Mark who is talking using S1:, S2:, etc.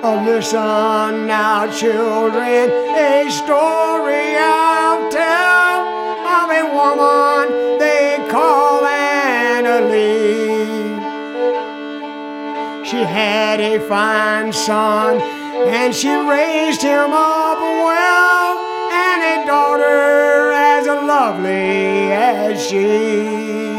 S1: Oh, listen now, children, a story I'll tell of a woman they call Anna Lee. She had a fine son, and she raised him up well, and a daughter as lovely as she.